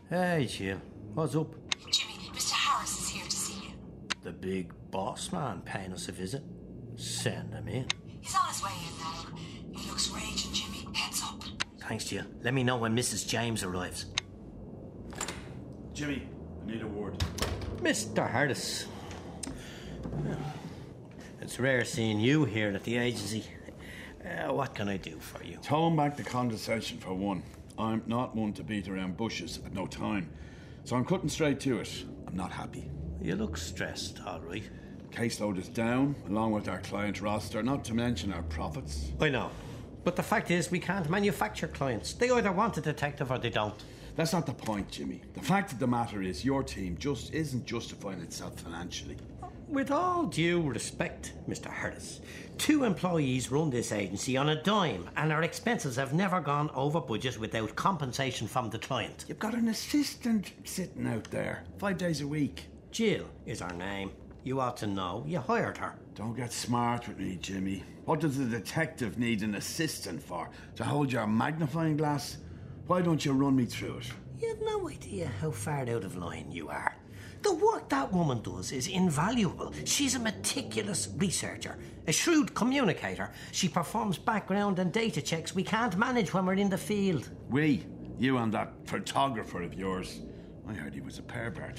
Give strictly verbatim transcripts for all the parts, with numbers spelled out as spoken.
Hey, Jill. What's up? Jimmy, Mister Harris is here to see you. The big boss man paying us a visit. Send him in. He's on his way in now. He looks raging, Jimmy. Heads up. Thanks, Jill. Let me know when Missus James arrives. Jimmy, I need a word. Mister Harris. It's rare seeing you here at the agency. Uh, what can I do for you? Tone back the condescension for one. I'm not one to beat around bushes at no time. So I'm cutting straight to it. I'm not happy. You look stressed, all right. Caseload is down, along with our client roster, not to mention our profits. I know. But the fact is, we can't manufacture clients. They either want a detective or they don't. That's not the point, Jimmy. The fact of the matter is your team just isn't justifying itself financially. With all due respect, Mister Harris, two employees run this agency on a dime and our expenses have never gone over budget without compensation from the client. You've got an assistant sitting out there, five days a week. Jill is her name. You ought to know. You hired her. Don't get smart with me, Jimmy. What does a detective need an assistant for? To hold your magnifying glass? Why don't you run me through it? You have no idea how far out of line you are. The work that woman does is invaluable. She's a meticulous researcher, a shrewd communicator. She performs background and data checks we can't manage when we're in the field. We? You and that photographer of yours? I heard he was a pervert.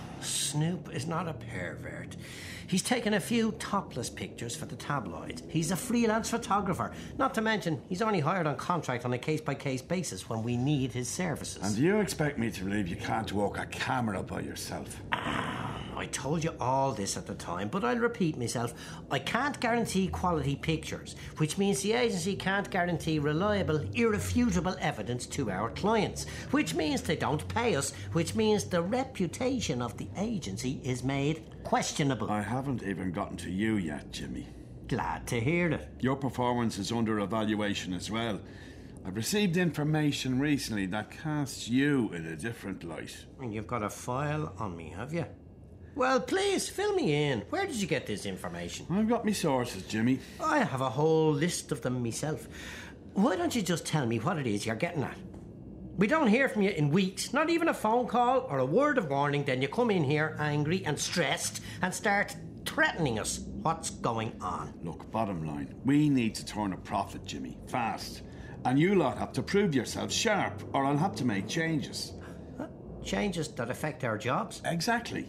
Snoop is not a pervert. He's taken a few topless pictures for the tabloids. He's a freelance photographer. Not to mention, he's only hired on contract on a case-by-case basis when we need his services. And you expect me to believe you can't walk a camera by yourself? I told you all this at the time, but I'll repeat myself. I can't guarantee quality pictures, which means the agency can't guarantee reliable, irrefutable evidence to our clients, which means they don't pay us, which means the reputation of the agency is made questionable. I haven't even gotten to you yet, Jimmy. Glad to hear it. Your performance is under evaluation as well. I've received information recently that casts you in a different light. And you've got a file on me, have you? Well, please, fill me in. Where did you get this information? I've got me sources, Jimmy. I have a whole list of them myself. Why don't you just tell me what it is you're getting at? We don't hear from you in weeks, not even a phone call or a word of warning. Then you come in here angry and stressed and start threatening us. What's going on? Look, bottom line, we need to turn a profit, Jimmy, fast. And you lot have to prove yourselves sharp, or I'll have to make changes. Huh? Changes that affect our jobs? Exactly.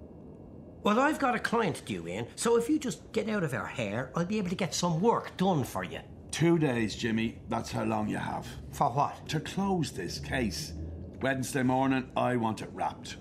Well, I've got a client due in, so if you just get out of our hair, I'll be able to get some work done for you. Two days, Jimmy. That's how long you have. For what? To close this case. Wednesday morning, I want it wrapped.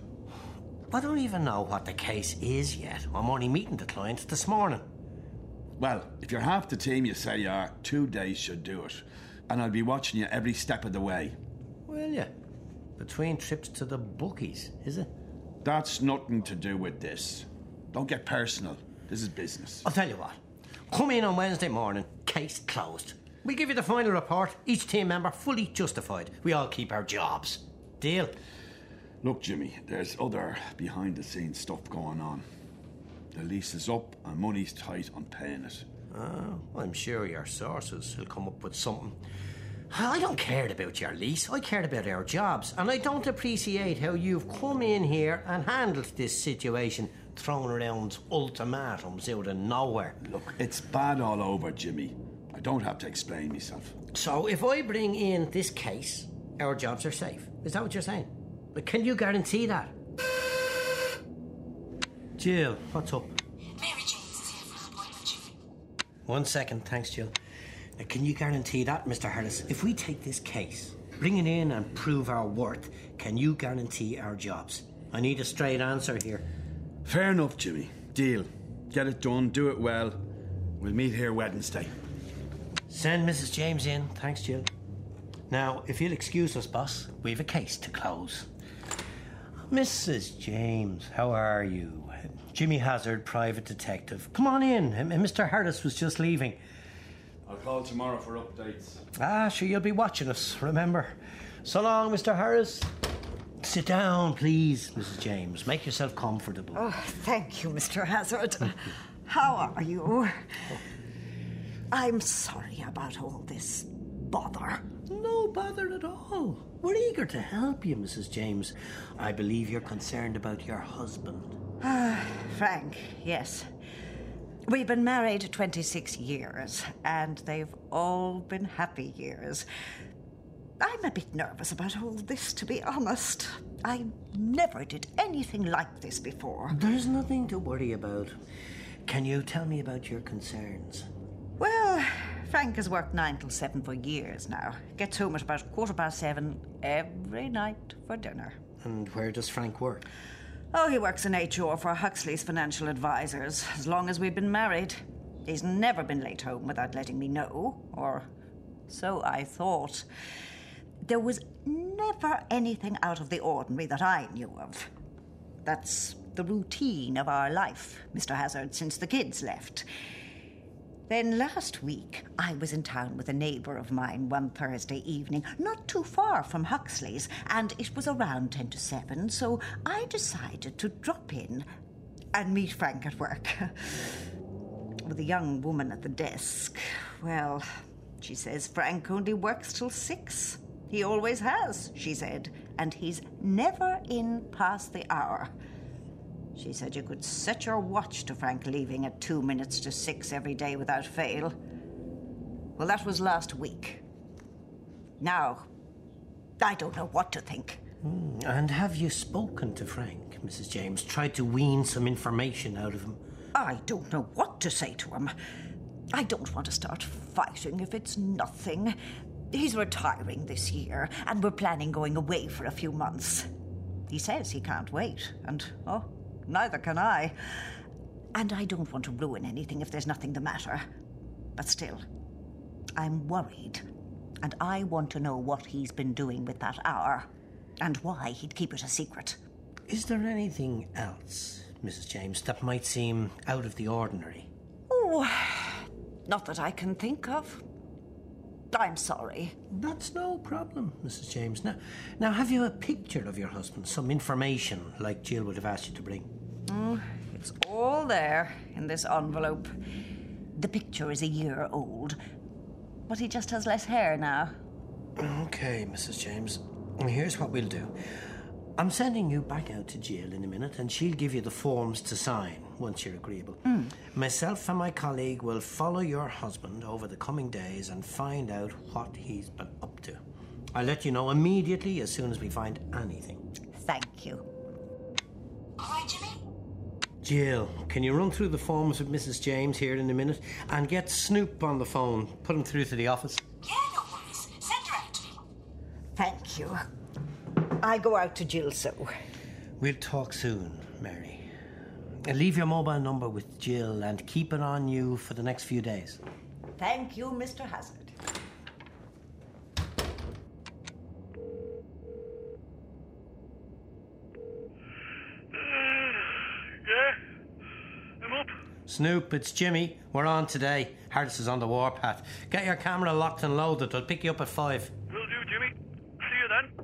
I don't even know what the case is yet. I'm only meeting the client this morning. Well, if you're half the team you say you are, two days should do it. And I'll be watching you every step of the way. Will you? Between trips to the bookies, is it? That's nothing to do with this. Don't get personal. This is business. I'll tell you what. Come in on Wednesday morning, case closed. We'll give you the final report, each team member fully justified. We all keep our jobs. Deal? Look, Jimmy, there's other behind-the-scenes stuff going on. The lease is up and money's tight on paying it. Oh, I'm sure your sources will come up with something. I don't care about your lease. I care about our jobs. And I don't appreciate how you've come in here and handled this situation, throwing around ultimatums out of nowhere. Look, it's bad all over, Jimmy. I don't have to explain myself. So if I bring in this case, our jobs are safe. Is that what you're saying? But can you guarantee that? Jill, what's up? Mary James is here for an appointment, Jimmy. One second, thanks, Jill. Now, can you guarantee that, Mister Harris? If we take this case, bring it in and prove our worth, can you guarantee our jobs? I need a straight answer here. Fair enough, Jimmy. Deal. Get it done, do it well. We'll meet here Wednesday. Send Missus James in. Thanks, Jill. Now, if you'll excuse us, boss, we've a case to close. Missus James, how are you? Jimmy Hazard, private detective. Come on in. Mister Harris was just leaving. I'll call tomorrow for updates. Ah, sure, you'll be watching us, remember. So long, Mister Harris. Sit down, please, Missus James. Make yourself comfortable. Oh, thank you, Mister Hazard. How are you? I'm sorry about all this bother. No bother at all. We're eager to help you, Missus James. I believe you're concerned about your husband. Ah, Frank, yes. We've been married twenty-six years, and they've all been happy years. I'm a bit nervous about all this, to be honest. I never did anything like this before. There's nothing to worry about. Can you tell me about your concerns? Well, Frank has worked nine till seven for years now. Gets home at about quarter past seven every night for dinner. And where does Frank work? Oh, he works in H R for Huxley's Financial Advisors, as long as we've been married. He's never been late home without letting me know, or so I thought. There was never anything out of the ordinary that I knew of. That's the routine of our life, Mister Hazard, since the kids left. Then last week, I was in town with a neighbour of mine one Thursday evening, not too far from Huxley's, and it was around ten to seven, so I decided to drop in and meet Frank at work. With a young woman at the desk, well, she says Frank only works till six. He always has, she said, and he's never in past the hour. She said you could set your watch to Frank leaving at two minutes to six every day without fail. Well, that was last week. Now, I don't know what to think. Mm, and have you spoken to Frank, Missus James? Tried to wean some information out of him? I don't know what to say to him. I don't want to start fighting if it's nothing. He's retiring this year, and we're planning going away for a few months. He says he can't wait, and, oh, neither can I. And I don't want to ruin anything if there's nothing the matter. But still, I'm worried, and I want to know what he's been doing with that hour, and why he'd keep it a secret. Is there anything else, Missus James, that might seem out of the ordinary? Oh, not that I can think of. I'm sorry. That's no problem, Missus James. Now, now, have you a picture of your husband? Some information, like Jill would have asked you to bring? Mm, it's all there in this envelope. The picture is a year old, but he just has less hair now. Okay, Missus James. Here's what we'll do. I'm sending you back out to Jill in a minute, and she'll give you the forms to sign once you're agreeable. Mm. Myself and my colleague will follow your husband over the coming days and find out what he's been up to. I'll let you know immediately as soon as we find anything. Thank you. All right, Jimmy? Jill, can you run through the forms with Missus James here in a minute and get Snoop on the phone? Put him through to the office. Yeah, no worries. Send her out to me. Thank you. I go out to Jill, so. We'll talk soon, Mary. Leave your mobile number with Jill and keep it on you for the next few days. Thank you, Mister Hazard. Yeah, I'm up. Snoop, it's Jimmy. We're on today. Harris is on the warpath. Get your camera locked and loaded. I'll pick you up at five. Will do, Jimmy. See you then.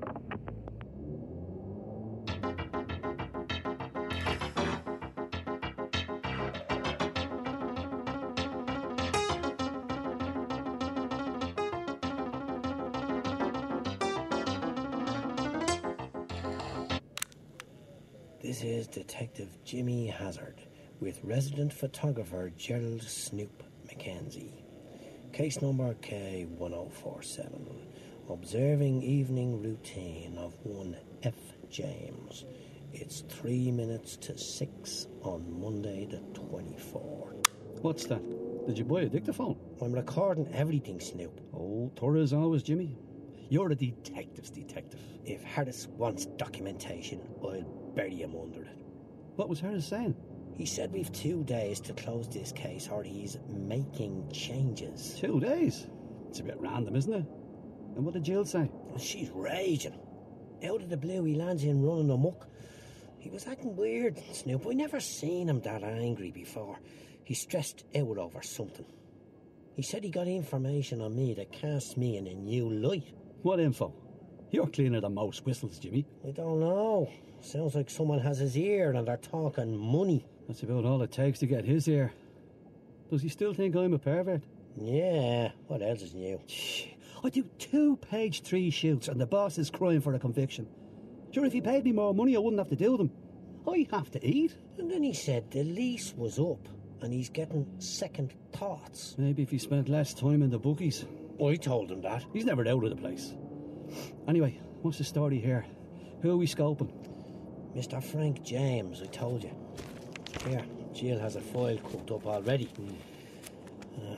This is Detective Jimmy Hazard with resident photographer Gerald Snoop Mackenzie. Case number K one oh four seven. Observing evening routine of one F. James. It's three minutes to six on Monday the twenty-fourth. What's that? Did you buy a dictaphone? I'm recording everything, Snoop. Oh, thorough as always, Jimmy. You're a detective's detective. If Harris wants documentation, I'll bury him under it. What was Harris saying? He said we've two days to close this case or he's making changes. Two days? It's a bit random, isn't it? And what did Jill say? She's raging. Out of the blue, he lands in running amok. He was acting weird, Snoop. I never seen him that angry before. He stressed out over something. He said he got information on me that casts me in a new light. What info? You're cleaner than most whistles, Jimmy. I don't know. Sounds like someone has his ear and they're talking money. That's about all it takes to get his ear. Does he still think I'm a pervert? Yeah, what else is new? I do two page three shoots and the boss is crying for a conviction. Sure, if he paid me more money, I wouldn't have to do them. I have to eat. And then he said the lease was up and he's getting second thoughts. Maybe if he spent less time in the bookies. I told him that. He's never out of the place. Anyway, what's the story here? Who are we scoping? Mister Frank James, I told you. Here, Jill has a file cooked up already. Mm. Uh,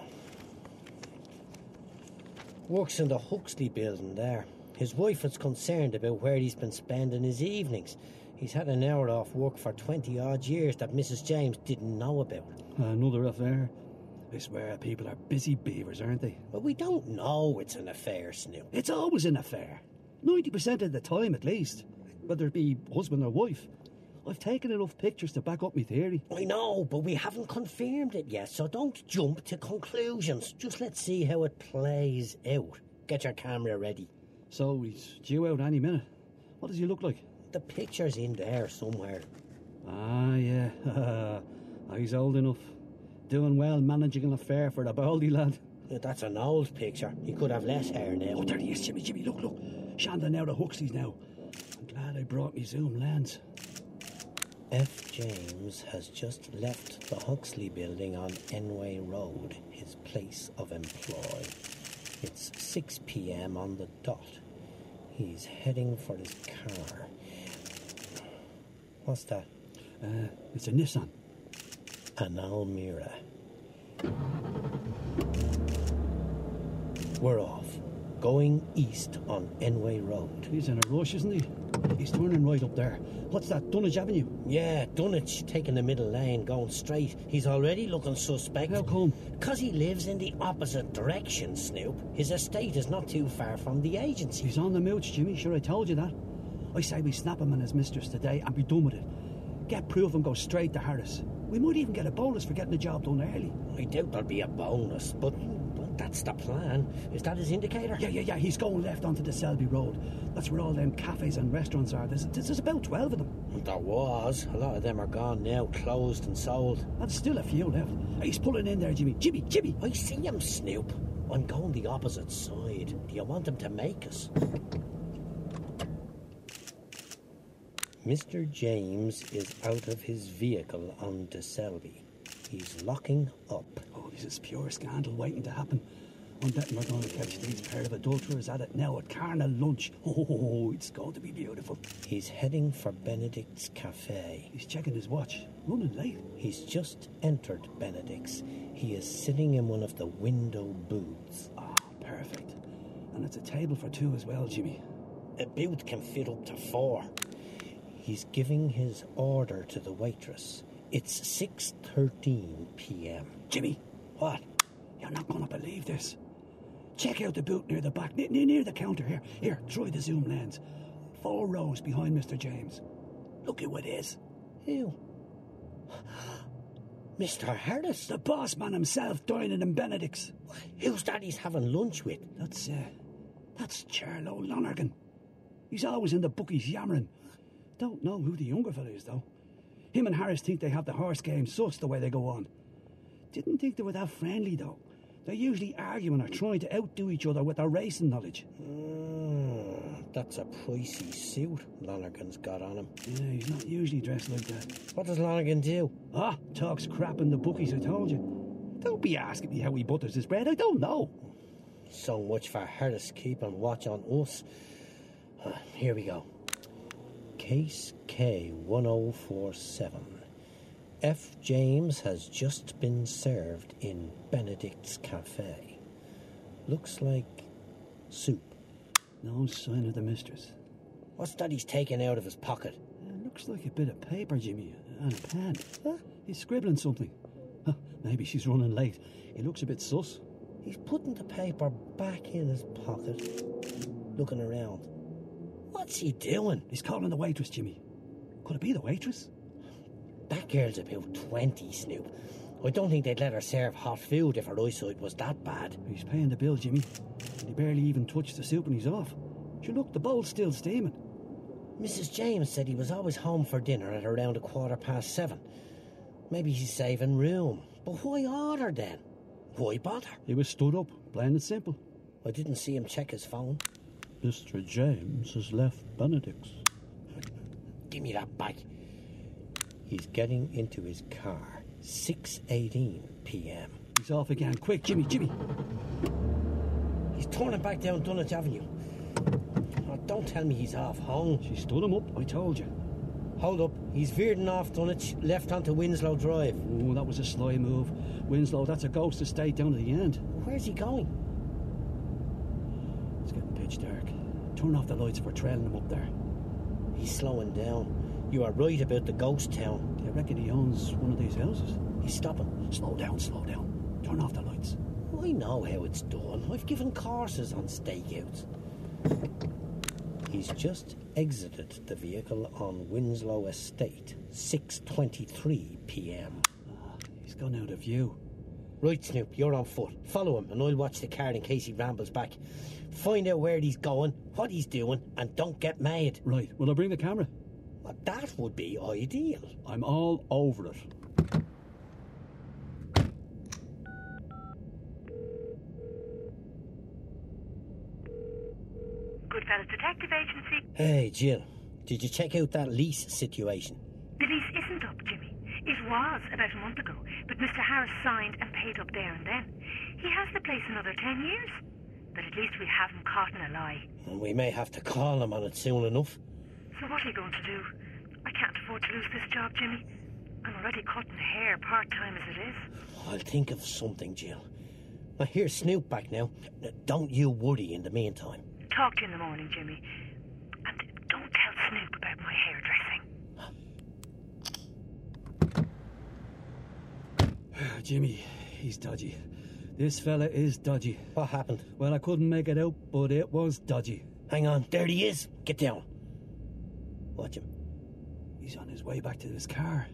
works in the Huxley building there. His wife is concerned about where he's been spending his evenings. He's had an hour off work for twenty odd years that Missus James didn't know about. Another affair. I swear people are busy beavers, aren't they? But we don't know it's an affair, Snoop. It's always an affair. ninety percent of the time at least. Whether it be husband or wife. I've taken enough pictures to back up my theory. I know, but we haven't confirmed it yet, so don't jump to conclusions. Just let's see how it plays out. Get your camera ready. So he's due out any minute. What does he look like? The picture's in there somewhere. Ah, yeah. He's old enough. Doing well managing an affair for the baldy lad. That's an old picture. He could have less hair now. Oh, there he is, Jimmy, Jimmy, look, look. Shandon out of Huxley's now. I'm glad I brought me zoom lens. F. James has just left the Huxley building on Enway Road, his place of employ. It's six p.m. on the dot. He's heading for his car. What's that? Uh, it's a Nissan. An Almira. We're off. Going east on Enway Road. He's in a rush, isn't he? He's turning right up there. What's that, Dunwich Avenue? Yeah, Dunwich, taking the middle lane, going straight. He's already looking suspect. How come? Because he lives in the opposite direction, Snoop. His estate is not too far from the agency. He's on the mooch, Jimmy. Sure, I told you that. I say we snap him and his mistress today and be done with it. Get proof and go straight to Harris. We might even get a bonus for getting the job done early. I doubt there'll be a bonus, but, but that's the plan. Is that his indicator? Yeah, yeah, yeah. He's going left onto the Selby Road. That's where all them cafes and restaurants are. There's, there's about twelve of them. There was. A lot of them are gone now, closed and sold. There's still a few left. He's pulling in there, Jimmy. Jimmy, Jimmy. I see him, Snoop. I'm going the opposite side. Do you want him to make us? Mister James is out of his vehicle on De Selby. He's locking up. Oh, this is pure scandal waiting to happen. I'm betting we're going to catch these pair of adulterers at it now at Carnal lunch. Oh, it's going to be beautiful. He's heading for Benedict's Cafe. He's checking his watch. Running late. He's just entered Benedict's. He is sitting in one of the window booths. Ah, oh, perfect. And it's a table for two as well, Jimmy. A booth can fit up to four. He's giving his order to the waitress. It's six thirteen p.m. Jimmy. What? You're not going to believe this. Check out the booth near the back, near, near the counter here. Here, try the zoom lens. Four rows behind Mister James. Look who it is. Who? Mister Harris? The boss man himself dining in Benedict's. Who's that he's having lunch with? That's, uh, that's Charlo Lonergan. He's always in the bookies yammering. Don't know who the younger fella is, though. Him and Harris think they have the horse game sussed the way they go on. Didn't think they were that friendly, though. They're usually arguing or trying to outdo each other with their racing knowledge. Mm, that's a pricey suit Lonergan's got on him. Yeah, he's not usually dressed like that. What does Lonergan do? Ah, talks crap in the bookies, I told you. Don't be asking me how he butters his bread. I don't know. So much for Harris keeping watch on us. Uh, here we go. Case K one oh four seven. F. James has just been served in Benedict's Cafe. Looks like soup. No sign of the mistress. What's that he's taking out of his pocket? It looks like a bit of paper, Jimmy, and a pen. Huh? He's scribbling something. Huh, maybe she's running late. He looks a bit sus. He's putting the paper back in his pocket, looking around. What's he doing? He's calling the waitress, Jimmy. Could it be the waitress? That girl's about twenty, Snoop. I don't think they'd let her serve hot food if her eyesight was that bad. He's paying the bill, Jimmy. And he barely even touched the soup and he's off. Sure, look, the bowl's still steaming. Missus James said he was always home for dinner at around a quarter past seven. Maybe he's saving room. But why order then? Why bother? He was stood up, plain and simple. I didn't see him check his phone. Mister James has left Benedict's. Give me that back. He's getting into his car. six eighteen p.m. He's off again. Quick, Jimmy, Jimmy. He's turning back down Dunwich Avenue. Oh, don't tell me he's off home. She stood him up, I told you. Hold up. He's veering off Dunwich, left onto Winslow Drive. Oh, that was a sly move. Winslow, that's a ghost estate down to the end. Where's he going? It's getting pitch dark. Turn off the lights if we're trailing him up there. He's slowing down. You are right about the ghost town. I reckon he owns one of these houses. He's stopping. Slow down, slow down. Turn off the lights. I know how it's done. I've given courses on stakeouts. He's just exited the vehicle on Winslow Estate, six twenty-three p.m. Ah, he's gone out of view. Right, Snoop, you're on foot. Follow him and I'll watch the car in case he rambles back. Find out where he's going, what he's doing, and don't get mad. Right, will I bring the camera? Well, that would be ideal. I'm all over it. Goodfellas Detective Agency. Hey, Jill, did you check out that lease situation? The lease isn't up, Jimmy. It was about a month ago, but Mister Harris signed and paid up there and then. He has the place another ten years. But at least we haven't caught in a lie. And we may have to call him on it soon enough. So what are you going to do? I can't afford to lose this job, Jimmy. I'm already cutting hair part-time as it is. I'll think of something, Jill. Now, here's Snoop back now. Don't you worry in the meantime. Talk to you in the morning, Jimmy. And don't tell Snoop about my hairdressing. Jimmy, he's dodgy. This fella is dodgy. What happened? Well, I couldn't make it out, but it was dodgy. Hang on, there he is. Get down. Watch him. He's on his way back to his car.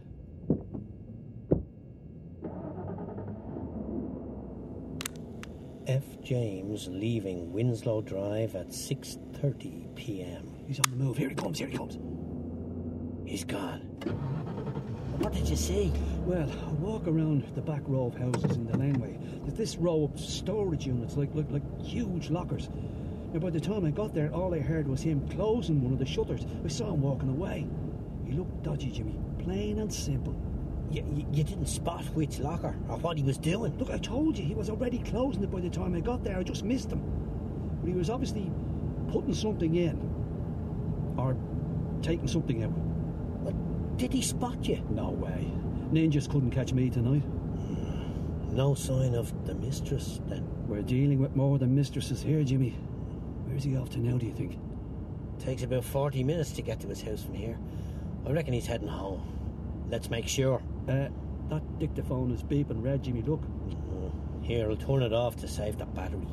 F. James leaving Winslow Drive at six thirty p.m. He's on the move. Here he comes, here he comes. He's gone. What did you see? Well, I walk around the back row of houses in the laneway. There's this row of storage units, like, like, like huge lockers. Now, by the time I got there, all I heard was him closing one of the shutters. I saw him walking away. He looked dodgy, Jimmy. Plain and simple. You, you, you didn't spot which locker or what he was doing? Look, I told you, he was already closing it by the time I got there. I just missed him. But he was obviously putting something in. Or taking something out. But did he spot you? No way. Ninjas couldn't catch me tonight. No sign of the mistress, then? We're dealing with more than mistresses here, Jimmy. Where's he off to now, do you think? Takes about forty minutes to get to his house from here. I reckon he's heading home. Let's make sure. Uh, that dictaphone is beeping red, Jimmy, look. Oh, here, I'll turn it off to save the battery.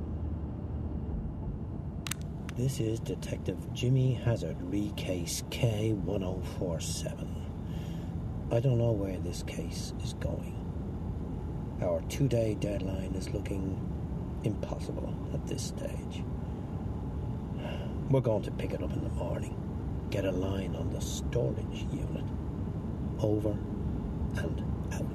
This is Detective Jimmy Hazard, re-case K one oh four seven. I don't know where this case is going. Our two-day deadline is looking impossible at this stage. We're going to pick it up in the morning. Get a line on the storage unit. Over and out.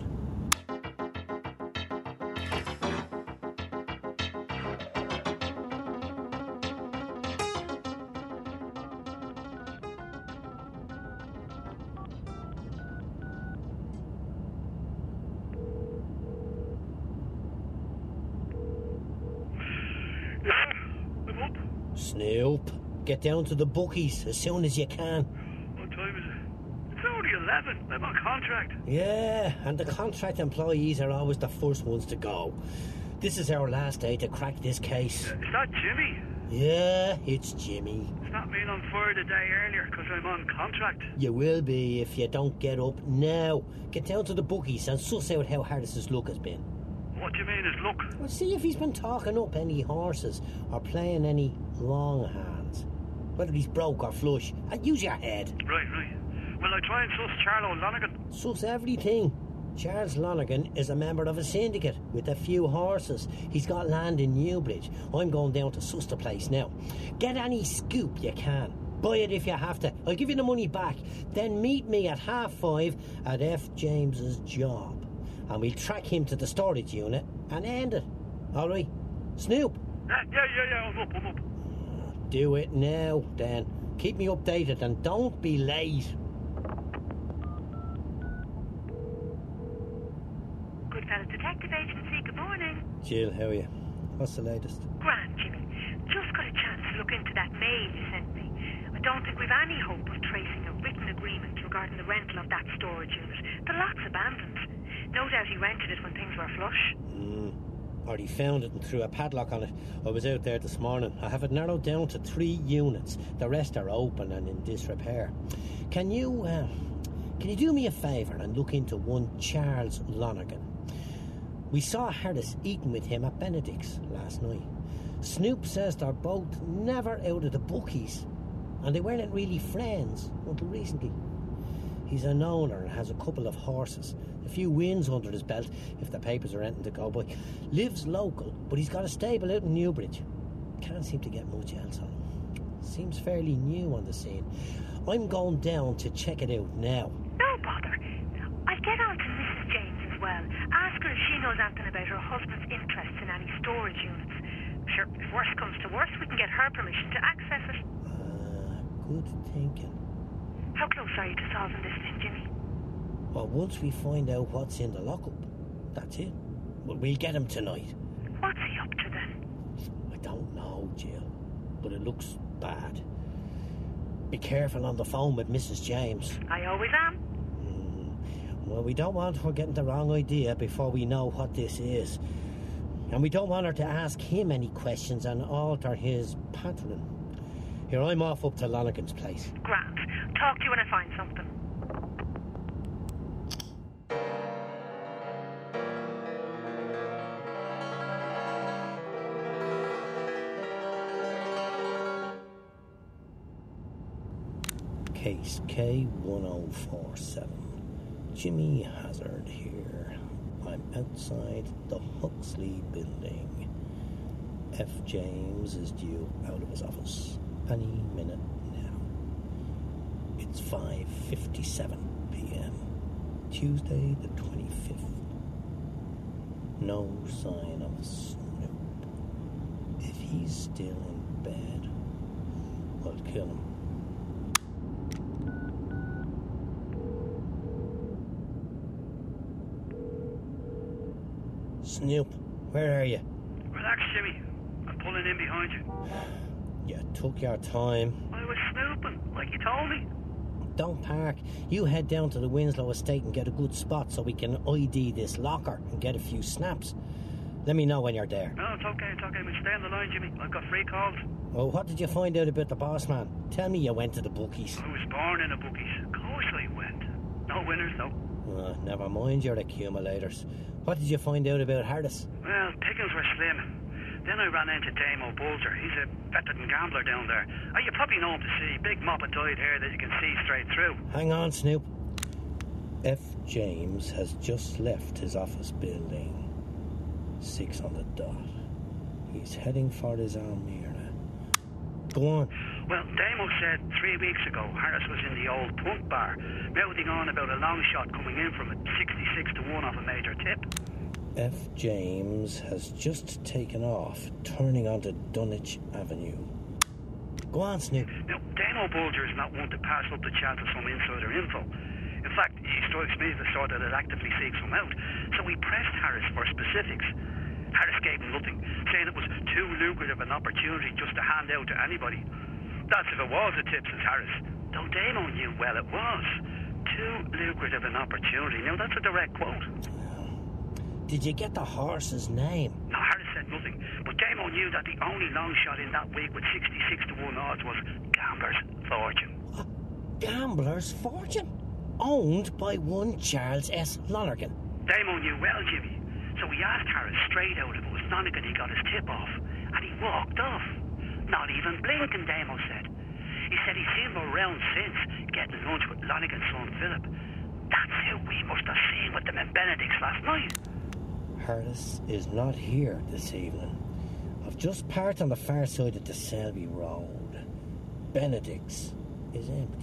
Yeah, I'm up. Snoop, get down to the bookies as soon as you can. What time is it? It's only eleven. I'm on contract. Yeah, and the contract employees are always the first ones to go. This is our last day to crack this case. Is that Jimmy? Yeah, it's Jimmy. It's not being on fire the day earlier because I'm on contract. You will be if you don't get up now. Get down to the bookies and suss out how Harris's luck has been. What do you mean is luck? Well, see if he's been talking up any horses or playing any long hands. Whether he's broke or flush. And use your head. Right, right. Will I try and suss Charlo Lonergan? Suss everything. Charles Lonergan is a member of a syndicate with a few horses. He's got land in Newbridge. I'm going down to suss the place now. Get any scoop you can. Buy it if you have to. I'll give you the money back. Then meet me at half five at F. James's job. And we'll track him to the storage unit and end it. All right? Snoop? Yeah, yeah, yeah, yeah, I'm up, I'm up. Do it now, then. Keep me updated and don't be late. Goodfellas Detective Agency, good morning. Jill, how are you? What's the latest? Grand, Jimmy. Just got a chance to look into that mail you sent me. I don't think we've any hope of tracing a written agreement regarding the rental of that storage unit. The lot's abandoned. No doubt he rented it when things were flush. Mm. Or he found it and threw a padlock on it. I was out there this morning. I have it narrowed down to three units. The rest are open and in disrepair. Can you, uh, can you do me a favour and look into one Charles Lonergan? We saw Harris eating with him at Benedict's last night. Snoop says they're both never out of the bookies, and they weren't really friends until recently. He's an owner and has a couple of horses, a few wins under his belt, if the papers are anything to go by. Lives local, but he's got a stable out in Newbridge. Can't seem to get much else on him. Seems fairly new on the scene. I'm going down to check it out now. No bother. I'll get on to Missus James as well. Ask her if she knows anything about her husband's interests in any storage units. Sure, if worse comes to worse, we can get her permission to access it. Ah, good thinking. How close are you to solving this thing, Jimmy? Well, once we find out what's in the lockup, that's it. Well, we'll get him tonight. What's he up to then? I don't know, Jill, but it looks bad. Be careful on the phone with Missus James. I always am. Mm. Well, we don't want her getting the wrong idea before we know what this is. And we don't want her to ask him any questions and alter his pattern. Here, I'm off up to Lonergan's place. Grand. Talk to you when I find something. Case K one oh four seven. Jimmy Hazard here. I'm outside the Huxley building. F. James is due out of his office any minute now. It's five fifty-seven p.m. Tuesday the twenty-fifth. No sign of Snoop. If he's still in bed, I'll kill him. Snoop, where are you? Relax, Jimmy. I'm pulling in behind you. You took your time. I was snooping, like you told me. Don't park. You head down to the Winslow estate and get a good spot so we can I D this locker and get a few snaps. Let me know when you're there. No, it's okay, it's okay. We'll stay on the line, Jimmy. I've got free calls. Oh, what did you find out about the boss man? Tell me you went to the bookies. I was born in a bookies. Of course I went. No winners, though. Uh, never mind your accumulators. What did you find out about Harris? Well, pickings were slim. Then I ran into Damo Bulger. He's a veteran gambler down there. Oh, you probably know him to see. Big mop of dyed hair that you can see straight through. Hang on, Snoop. F. James has just left his office building. Six on the dot. He's heading for his Almira. Go on. Well, Damo said three weeks ago Harris was in the old punk bar, mouthing on about a long shot coming in from a sixty-six to one off a major tip. F. James has just taken off, turning onto Dunwich Avenue. Go on, Snoop. Now, Damo Bulger is not one to pass up the chance of some insider info. In fact, he strikes me as the sort that actively seeks some out. So we pressed Harris for specifics. Harris gave him nothing, saying it was too lucrative an opportunity just to hand out to anybody. That's if it was a tip, says Harris. Though Damo knew well it was. Too lucrative an opportunity. Now, that's a direct quote. Did you get the horse's name? No, Harris said nothing. But Damo knew that the only long shot in that week with sixty-six to one odds was Gambler's Fortune. A Gambler's Fortune? Owned by one Charles S. Lonergan. Damo knew well, Jimmy. So we asked Harris straight out if it was Lonergan he got his tip off. And he walked off. Not even blinking, Damo said. He said he's seen him around since, getting lunch with Lonergan's son, Philip. That's who we must have seen with them in Benedict's last night. Harris is not here this evening. I've just parked on the far side of the Selby Road. Benedict's is empty.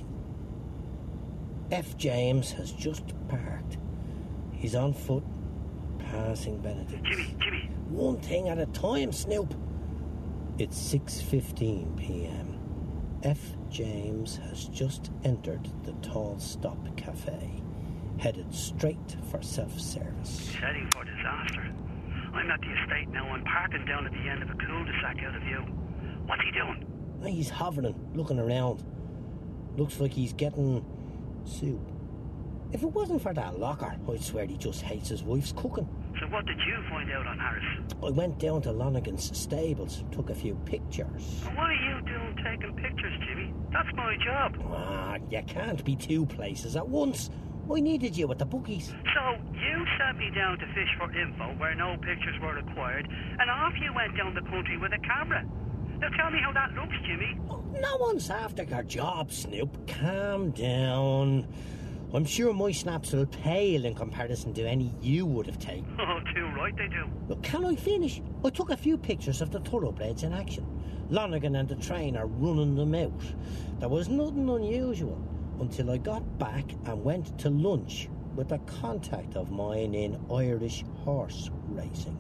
F. James has just parked. He's on foot, passing Benedict's. Jimmy, Jimmy. One thing at a time, Snoop. It's six fifteen p.m. F. James has just entered the Tall Stop Cafe, headed straight for self-service. Heading for disaster. I'm at the estate now. I'm parking down at the end of a cul-de-sac out of view. What's he doing? He's hovering, looking around. Looks like he's getting soup. If it wasn't for that locker, I'd swear he just hates his wife's cooking. So what did you find out on Harris? I went down to Lonergan's stables, took a few pictures. And what are you doing taking pictures, Jimmy? That's my job. Ah, you can't be two places at once. I needed you at the bookies. So you sent me down to fish for info where no pictures were required, and off you went down the country with a camera. Now tell me how that looks, Jimmy. Oh, no one's after your job, Snoop. Calm down. I'm sure my snaps will pale in comparison to any you would have taken. Oh, too right they do. Look, can I finish? I took a few pictures of the thoroughbreds in action. Lonergan and the trainer running them out. There was nothing unusual until I got back and went to lunch with a contact of mine in Irish horse racing.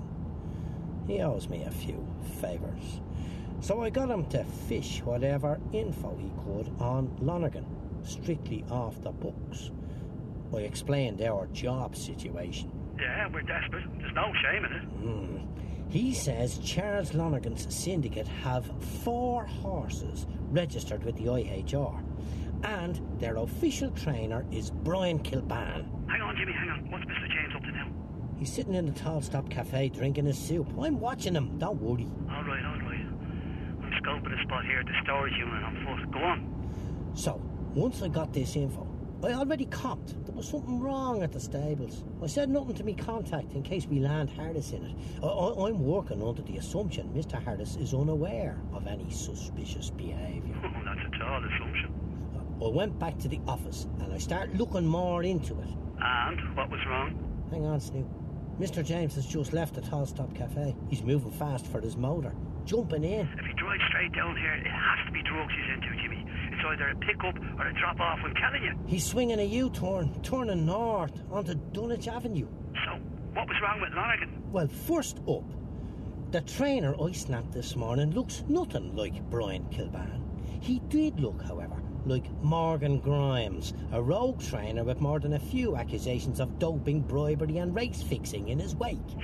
He owes me a few favours. So I got him to fish whatever info he could on Lonergan, strictly off the books. I explained our job situation. Yeah, we're desperate. There's no shame in it. Mm. He says Charles Lonergan's syndicate have four horses registered with the I H R, and their official trainer is Brian Kilban. Hang on, Jimmy, hang on. What's Mister James up to now? He's sitting in the Tall Stop Cafe drinking his soup. I'm watching him, don't worry. All right, all right. I'm scoping a spot here at the storage unit on foot. Go on. So, once I got this info, I already copped there was something wrong at the stables. I said nothing to me contact in case we land Harris in it. I, I, I'm working under the assumption Mister Harris is unaware of any suspicious behaviour. Oh, that's a tall assumption. I went back to the office and I started looking more into it. And what was wrong? Hang on, Snoop. Mister James has just left the Tall Stop Cafe. He's moving fast for his motor, jumping in. If he drives straight down here, it has to be drugs he's into, Jimmy. It's either a pick-up or a drop-off, I'm telling you. He's swinging a U-turn, turning north onto Dunwich Avenue. So, what was wrong with Lonergan? Well, first up, the trainer I snapped this morning looks nothing like Brian Kilban. He did look, however, like Morgan Grimes, a rogue trainer with more than a few accusations of doping, bribery and race fixing in his wake. So,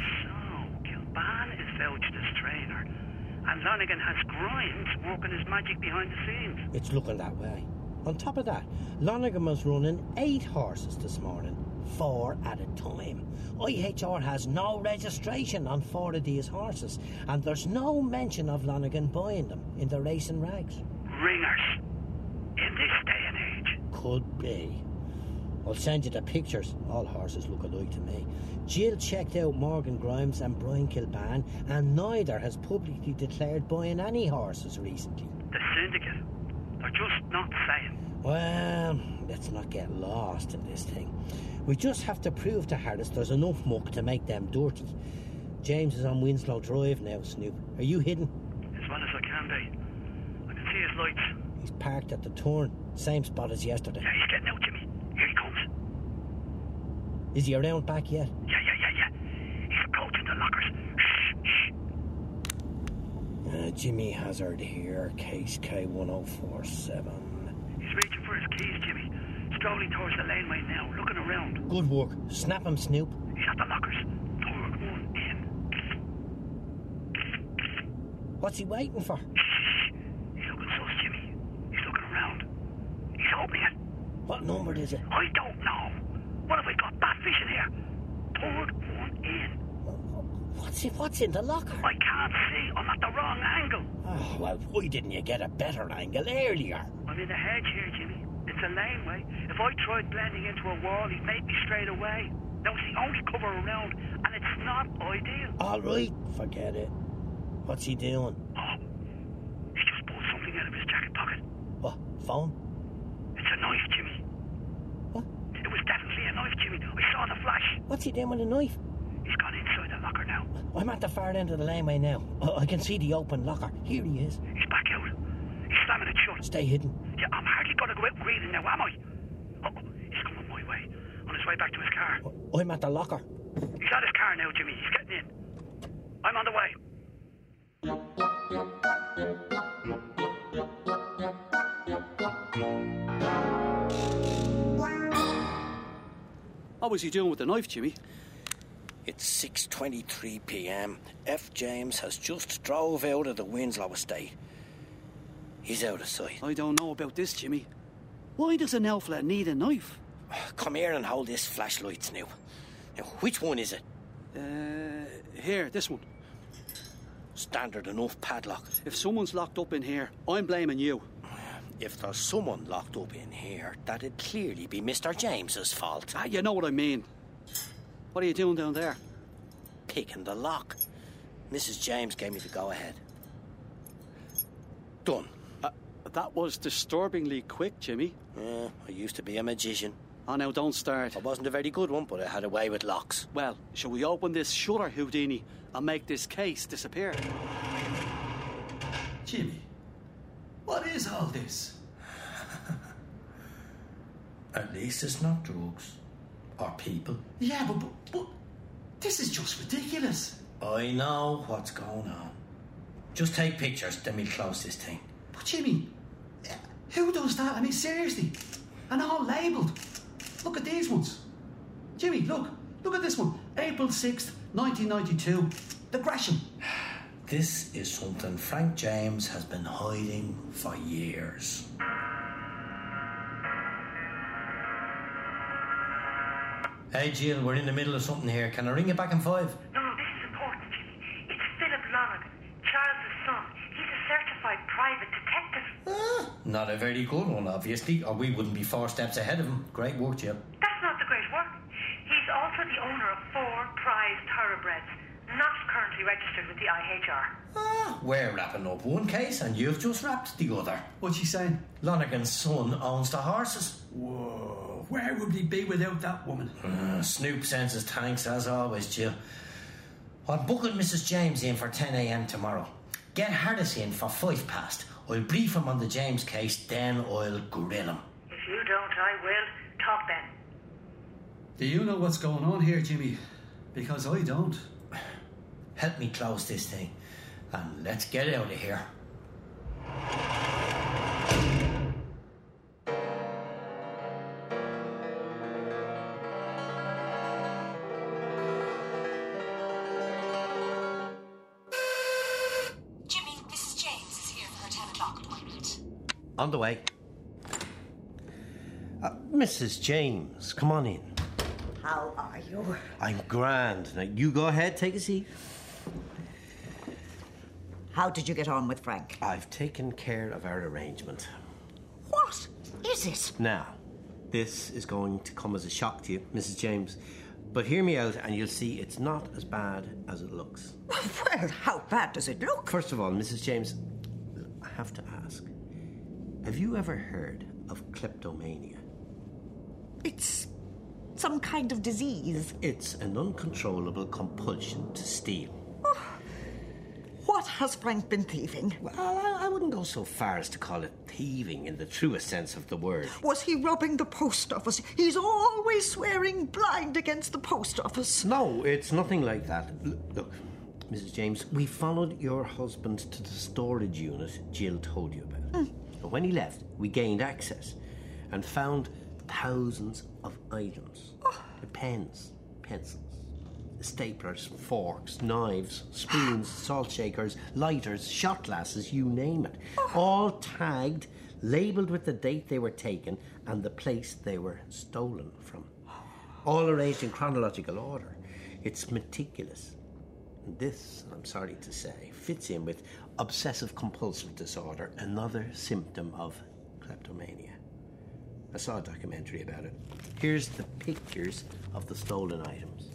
Kilban is vouched as trainer, and Lonergan has Grimes working his magic behind the scenes. It's looking that way. On top of that, Lonergan was running eight horses this morning, four at a time. I H R has no registration on four of these horses, and there's no mention of Lonergan buying them in the racing rags. Ringers. In this day and age. Could be. I'll send you the pictures. All horses look alike to me. Jill checked out Morgan Grimes and Brian Kilban, and neither has publicly declared buying any horses recently. The syndicate. They're just not saying. Well, let's not get lost in this thing. We just have to prove to Harris there's enough muck to make them dirty. James is on Winslow Drive now, Snoop. Are you hidden? As well as I can be. I can see his lights. He's parked at the turn. Same spot as yesterday. Yeah, he's getting out, Jimmy. Here he comes. Is he around back yet? Yeah, yeah, yeah, yeah. He's approaching the lockers. Shh, shh. Uh, Jimmy Hazard here, case K one oh four seven. He's reaching for his keys, Jimmy. Strolling towards the laneway now, looking around. Good work. Snap him, Snoop. He's at the lockers. Third one in. What's he waiting for? Shh. He's looking sus, Jimmy. He's looking around. He's opening it. What number is it? I don't know. What have we got? Batfish in here. Third one in. What's it? What's in the locker? I can't see. I'm at the wrong angle. Oh, well, why didn't you get a better angle earlier? I'm in the hedge here, Jimmy. It's a laneway. If I tried blending into a wall, he'd make me straight away. Now, it's the only cover around, and it's not ideal. All right, forget it. What's he doing? Oh, he just pulled something out of his jacket pocket. What, phone? It's a knife, Jimmy. What? It was definitely a knife, Jimmy. I saw the flash. What's he doing with a knife? He's gone inside the locker now. I'm at the far end of the laneway now. I can see the open locker. Here he is. He's back out. He's slamming it shut. Stay hidden. Yeah, I'm hardly going to go out reading now, am I? Oh, he's coming my way. On his way back to his car. I'm at the locker. He's at his car now, Jimmy. He's getting in. I'm on the way. What was he doing with the knife, Jimmy? It's six twenty-three p m. F. James has just drove out of the Winslow estate. He's out of sight. I don't know about this, Jimmy. Why does an elf fella need a knife? Come here and hold this flashlight now. Now, which one is it? Uh, here, this one. Standard enough padlock. If someone's locked up in here, I'm blaming you. If there's someone locked up in here, that'd clearly be Mister James's fault. Ah, you know what I mean. What are you doing down there? Picking the lock. Missus James gave me the go-ahead. Done. Uh, that was disturbingly quick, Jimmy. Yeah, I used to be a magician. Oh, now don't start. I wasn't a very good one, but I had a way with locks. Well, shall we open this shutter, Houdini, and make this case disappear? Jimmy, what is all this? At least it's not drugs. Or people. Yeah, but, but, but this is just ridiculous. I know what's going on. Just take pictures, then we'll close this thing. But Jimmy, who does that? I mean, seriously. And all labelled. Look at these ones. Jimmy, look. Look at this one. April sixth, nineteen ninety-two. The Gresham. This is something Frank James has been hiding for years. Hey, Jill, we're in the middle of something here. Can I ring you back in five? No, no, this is important, Jimmy. It's Philip Lonergan, Charles's son. He's a certified private detective. Ah, not a very good one, obviously, or we wouldn't be four steps ahead of him. Great work, Jill. That's not the great work. He's also the owner of four prized thoroughbreds, not currently registered with the I H R. Ah, we're wrapping up one case and you've just wrapped the other. What's she saying? Lonergan's son owns the horses. Whoa, where would we be without that woman? Uh, Snoop sends his thanks as always, Jill. I'm booking Missus James in for ten a m tomorrow. Get Harris in for five past. I'll brief him on the James case, then I'll grill him. If you don't, I will. Talk then. Do you know what's going on here, Jimmy? Because I don't. Help me close this thing, and let's get out of here. Jimmy, Missus James is here for her ten o'clock appointment. On the way. Uh, Missus James, come on in. How are you? I'm grand. Now, you go ahead, take a seat. How did you get on with Frank? I've taken care of our arrangement. What is it? Now, this is going to come as a shock to you, Missus James. But hear me out and you'll see it's not as bad as it looks. Well, how bad does it look? First of all, Missus James, I have to ask, have you ever heard of kleptomania? It's some kind of disease. It's an uncontrollable compulsion to steal. What has Frank been thieving? Well, I, I wouldn't go so far as to call it thieving in the truest sense of the word. Was he robbing the post office? He's always swearing blind against the post office. No, it's nothing like that. L- Look, Missus James, we followed your husband to the storage unit Jill told you about. Mm. And when he left, we gained access and found thousands of items. Oh. Pens, pencils, staplers, forks, knives, spoons, salt shakers, lighters, shot glasses, you name it. Oh. All tagged, labelled with the date they were taken and the place they were stolen from. All arranged in chronological order. It's meticulous. And this, I'm sorry to say, fits in with obsessive-compulsive disorder, another symptom of kleptomania. I saw a documentary about it. Here's the pictures of the stolen items.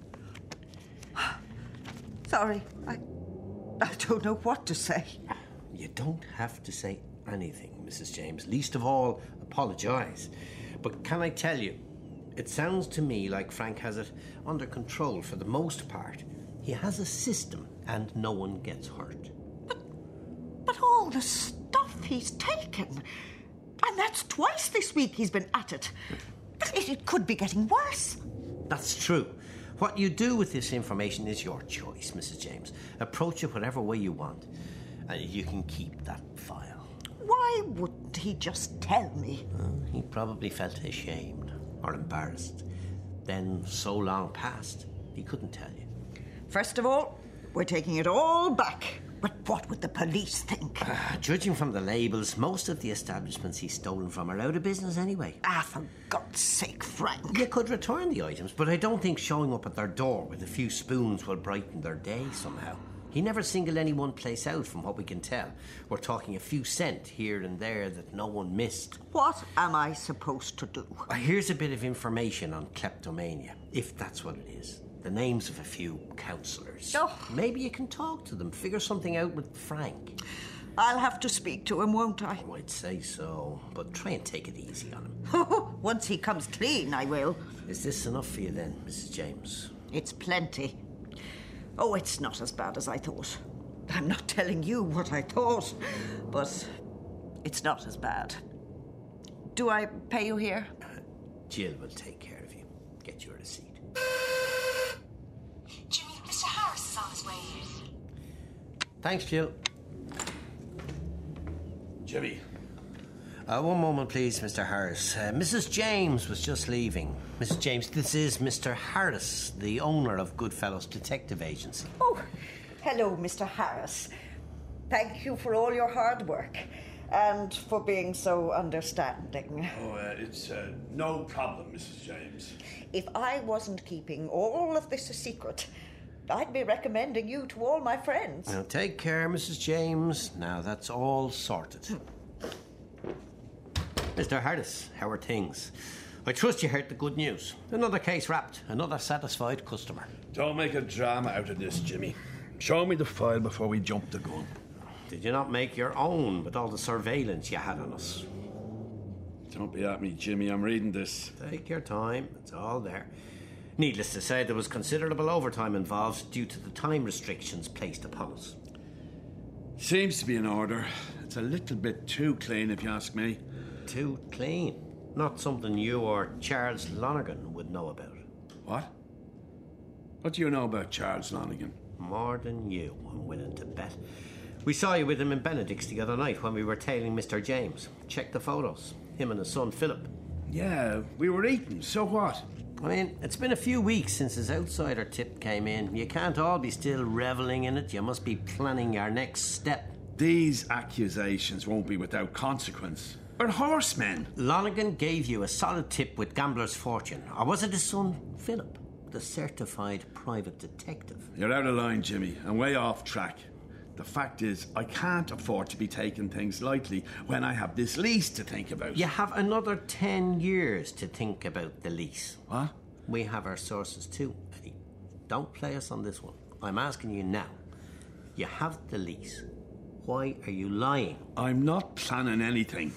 Sorry, I, I don't know what to say. You don't have to say anything, Missus James. Least of all, apologise. But can I tell you, it sounds to me like Frank has it under control for the most part. He has a system and no one gets hurt. But, but all the stuff he's taken... And that's twice this week he's been at it. It, it could be getting worse. That's true. What you do with this information is your choice, Missus James. Approach it whatever way you want. Uh, you can keep that file. Why wouldn't he just tell me? Uh, he probably felt ashamed or embarrassed. Then so long passed, he couldn't tell you. First of all, we're taking it all back. But what would the police think? Uh, judging from the labels, most of the establishments he's stolen from are out of business anyway. Ah, for God's sake, Frank. You could return the items, but I don't think showing up at their door with a few spoons will brighten their day somehow. He never singled any one place out from what we can tell. We're talking a few cent here and there that no one missed. What am I supposed to do? Uh, here's a bit of information on kleptomania, if that's what it is. The names of a few counsellors. Oh. Maybe you can talk to them, figure something out with Frank. I'll have to speak to him, won't I? Oh, I'd say so, but try and take it easy on him. Once he comes clean, I will. Is this enough for you then, Missus James? It's plenty. Oh, it's not as bad as I thought. I'm not telling you what I thought, but it's not as bad. Do I pay you here? Jill will take care of you. Get your receipt. Jimmy, Mister Harris is on his way. Thanks, Jill. Jimmy. Uh, one moment, please, Mister Harris. Uh, Missus James was just leaving. Missus James, this is Mister Harris, the owner of Goodfellows Detective Agency. Oh, hello, Mister Harris. Thank you for all your hard work and for being so understanding. Oh, uh, it's uh, no problem, Missus James. If I wasn't keeping all of this a secret, I'd be recommending you to all my friends. Now, take care, Missus James. Now, that's all sorted. Mister Harris, how are things? I trust you heard the good news. Another case wrapped, another satisfied customer. Don't make a drama out of this, Jimmy. Show me the file before we jump the gun. Did you not make your own with all the surveillance you had on us? Don't be at me, Jimmy. I'm reading this. Take your time. It's all there. Needless to say, there was considerable overtime involved due to the time restrictions placed upon us. Seems to be in order. It's a little bit too clean, if you ask me. Too clean. Not something you or Charles Lonergan would know about. What? What do you know about Charles Lonergan? More than you, I'm willing to bet. We saw you with him in Benedict's the other night when we were tailing Mister James. Check the photos. Him and his son, Philip. Yeah, we were eating. So what? I mean, it's been a few weeks since his outsider tip came in. You can't all be still revelling in it. You must be planning your next step. These accusations won't be without consequence. We're horsemen. Lonergan gave you a solid tip with Gambler's Fortune. Or was it his son, Philip, the certified private detective? You're out of line, Jimmy, and way off track. The fact is, I can't afford to be taking things lightly when I have this lease to think about. You have another ten years to think about the lease. What? We have our sources too, Eddie. Don't play us on this one. I'm asking you now. You have the lease. Why are you lying? I'm not planning anything.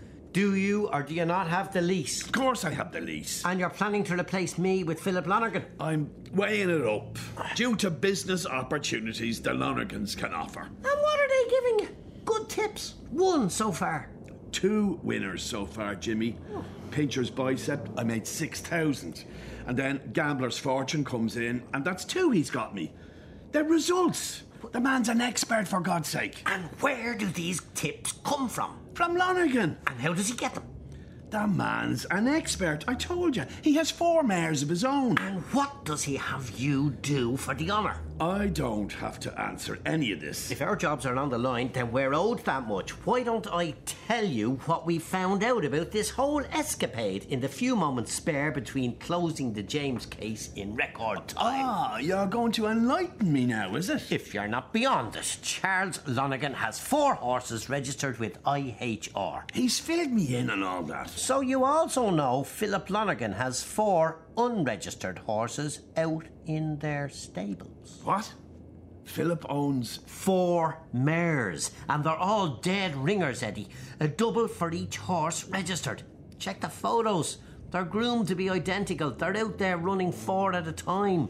Do you or do you not have the lease? Of course I have the lease. And you're planning to replace me with Philip Lonergan? I'm weighing it up. Due to business opportunities the Lonergans can offer. And what are they giving you? Good tips. One so far. Two winners so far, Jimmy. Oh. Pincher's Bicep, I made six thousand. And then Gambler's Fortune comes in, and that's two he's got me. They're results. The man's an expert, for God's sake. And where do these tips come from? From Lonergan. And how does he get them? The man's an expert. I told you. He has four mares of his own. And what does he have you do for the honour? I don't have to answer any of this. If our jobs are on the line, then we're owed that much. Why don't I tell you what we found out about this whole escapade in the few moments spare between closing the James case in record time? Ah, you're going to enlighten me now, is it? If you're not beyond it, Charles Lonergan has four horses registered with I H R. He's filled me in on all that. So you also know Philip Lonergan has four unregistered horses out in their stables. What? Philip owns four mares, and they're all dead ringers, Eddie. A double for each horse registered. Check the photos. They're groomed to be identical. They're out there running four at a time.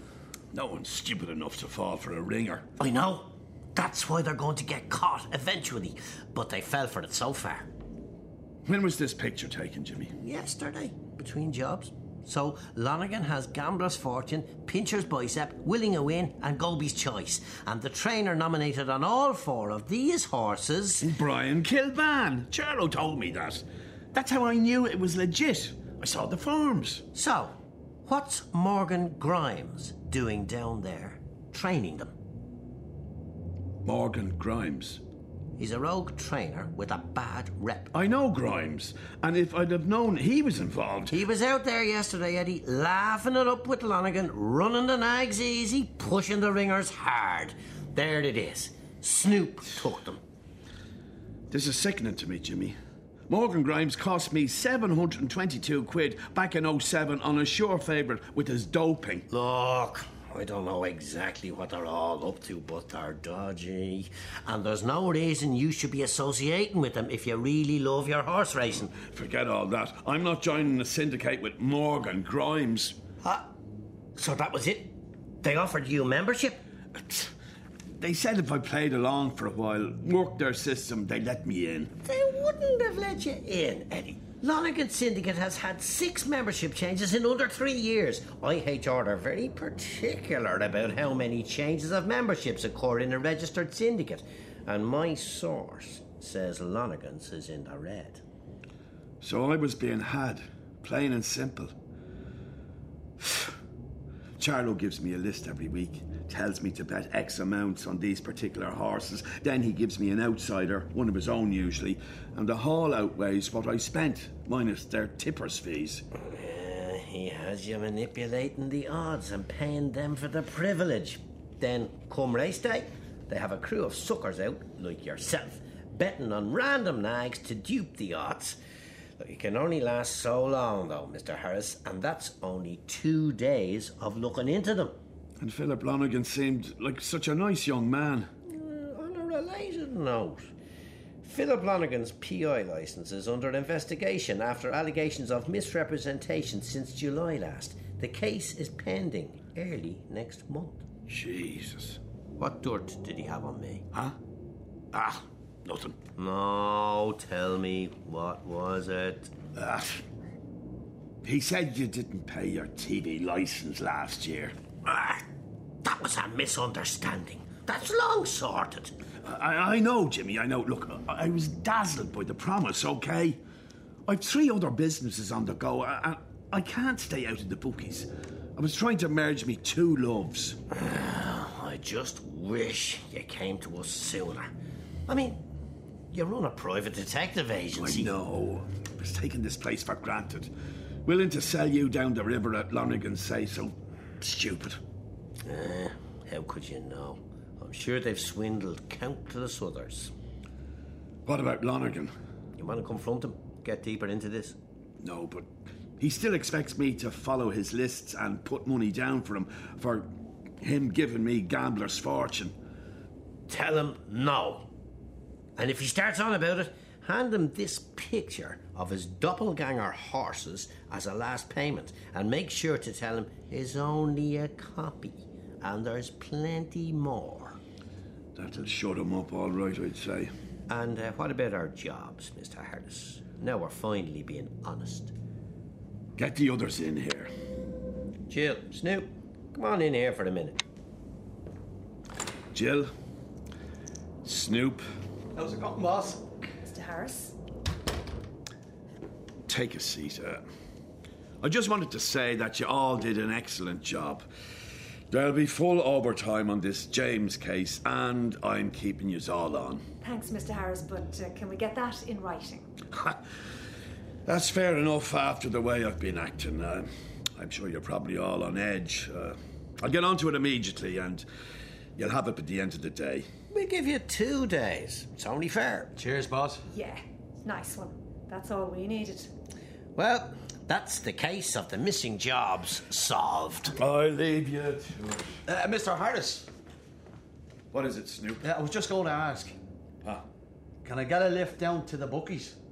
No one's stupid enough to fall for a ringer. I know. That's why they're going to get caught eventually. But they fell for it so far. When was this picture taken, Jimmy? Yesterday, between jobs. So Lonergan has Gambler's Fortune, Pincher's Bicep, Willing a Win and Goby's Choice. And the trainer nominated on all four of these horses... Brian Kilban. Charlo told me that. That's how I knew it was legit. I saw the forms. So, what's Morgan Grimes doing down there, training them? Morgan Grimes? He's a rogue trainer with a bad rep. I know Grimes, and if I'd have known he was involved... He was out there yesterday, Eddie, laughing it up with Lonergan, running the nags easy, pushing the ringers hard. There it is. Snoop took them. This is sickening to me, Jimmy. Morgan Grimes cost me seven hundred twenty-two quid back in oh seven on a sure favourite with his doping. Look, I don't know exactly what they're all up to, but they're dodgy. And there's no reason you should be associating with them if you really love your horse racing. Forget all that. I'm not joining a syndicate with Morgan Grimes. Ah, so that was it? They offered you membership? They said if I played along for a while, worked their system, they'd let me in. They wouldn't have let you in, Eddie. Lonergan Syndicate has had six membership changes in under three years. I H R are very particular about how many changes of memberships occur in a registered syndicate. And my source says Lonergan's is in the red. So I was being had, plain and simple. Charlo gives me a list every week, tells me to bet X amounts on these particular horses. Then he gives me an outsider, one of his own usually, and the haul outweighs what I spent, minus their tippers' fees. Uh, he has you manipulating the odds and paying them for the privilege. Then, come race day, they have a crew of suckers out, like yourself, betting on random nags to dupe the odds. Look, it can only last so long, though, Mister Harris, and that's only two days of looking into them. And Philip Lonergan seemed like such a nice young man. Uh, on a related note, Philip Lonergan's P I licence is under investigation after allegations of misrepresentation since July last. The case is pending early next month. Jesus. What dirt did he have on me? Huh? Ah, nothing. No, tell me, what was it? Ah, he said you didn't pay your T V licence last year. Ah, that was a misunderstanding. That's long sorted. I, I know, Jimmy, I know. Look, I, I was dazzled by the promise, okay? I've three other businesses on the go, and I can't stay out of the bookies. I was trying to merge me two loves. I just wish you came to us sooner. I mean, you run a private detective agency. I know. I was taking this place for granted. Willing to sell you down the river at Lonergan's say so. Stupid. Uh, how could you know? I'm sure they've swindled countless others. What about Lonergan? You want to confront him? Get deeper into this? No, but he still expects me to follow his lists and put money down for him, for him giving me Gambler's Fortune. Tell him no. And if he starts on about it, hand him this picture of his doppelganger horses as a last payment, and make sure to tell him it's only a copy and there's plenty more. That'll shut him up all right, I'd say. And uh, what about our jobs, Mister Harris? Now we're finally being honest. Get the others in here. Jill, Snoop, come on in here for a minute. Jill, Snoop. How's it going, boss? Mister Harris? Take a seat. Uh, I just wanted to say that you all did an excellent job. There'll be full overtime on this James case, and I'm keeping yous all on. Thanks, Mister Harris, but uh, can we get that in writing? That's fair enough after the way I've been acting. Uh, I'm sure you're probably all on edge. Uh, I'll get onto it immediately, and you'll have it at the end of the day. We'll give you two days. It's only fair. Cheers, boss. Yeah, nice one. That's all we needed. Well, that's the case of the missing jobs solved. I leave you to it. Uh, Mister Harris, What is it, Snoop? uh, I was just going to ask. Ah, Can I get a lift down to the bookies?